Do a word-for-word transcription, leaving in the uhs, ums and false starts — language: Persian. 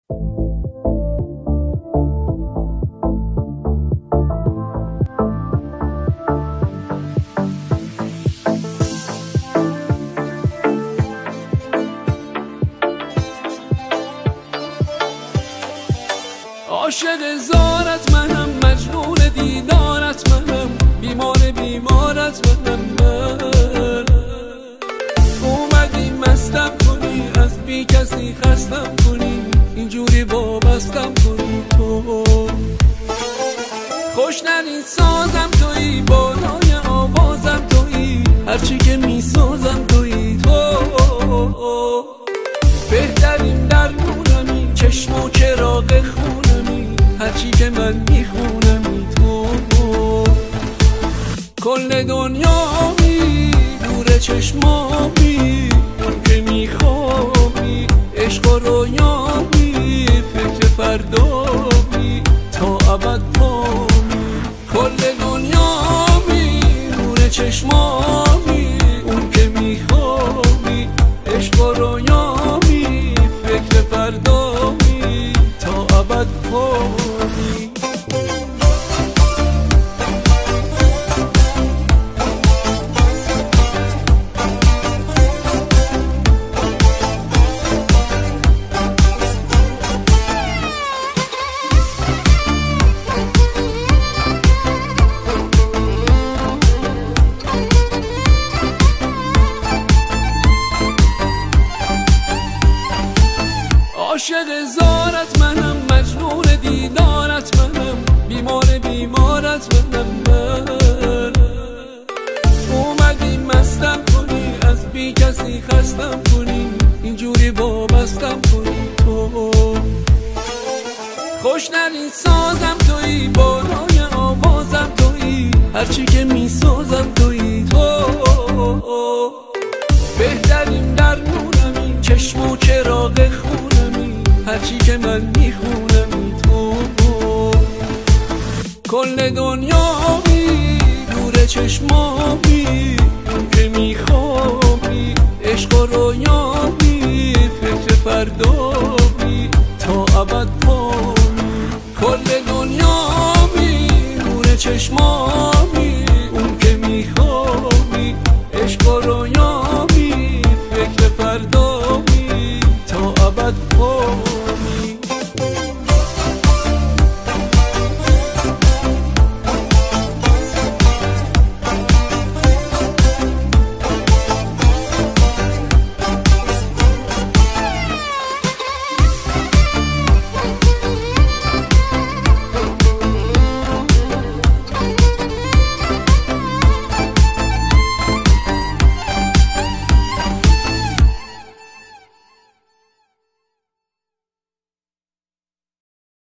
عاشق زارت منم، مجنون دیدارت منم، بیمار بیمارت منم. من اومدی مستم کنی، از بی کسی خستم کنی، اینجوری وابستم کنی. تو خوشنرین سازم تویی، بالای آوازم تویی، هرچی که میسازم تویی. تو بهترین درمونمی، چشم و چراغ خونمی، هرچی که من میخونمی. تو کل دنیامی، نور چشمامی، اون که میخوابی، عشق و رویامی، فکر فردامی، تا ابد پامی. کل دنیامی، نور چشمامی، اون که میخوابی، عشق و رویامی، فکر فردامی، تا ابد پامی. عاشق زارت منم، مجنون دیدارت منم، بیمار بیمارت منم. من اومدی مستم کنی، از بی کسی خستم کنی، اینجوری وابستم کنی. تو خوشنرین سازم تویی، بالای آوازم تویی، هرچی که میسازم تویی. تو بهترین درمونمی، چشم و چراغ خونمی، هرچی که من میخونمی. تو کل دنیامی، نور چشمامی، اون که میخوابی، عشق و رویامی.